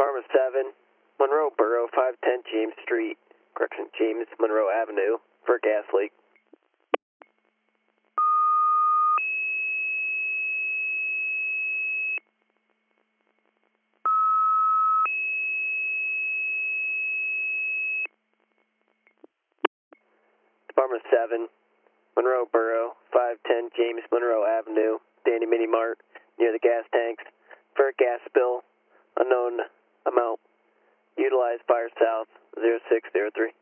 Department 7, Monroe Borough, 510 James Street, correction, James Monroe Avenue, for a gas leak. Department 7, Monroe Borough, 510 James Monroe Avenue, Danny Mini Mart, near the gas tanks, for a gas spill, unknown amount. Utilize fire south 0603.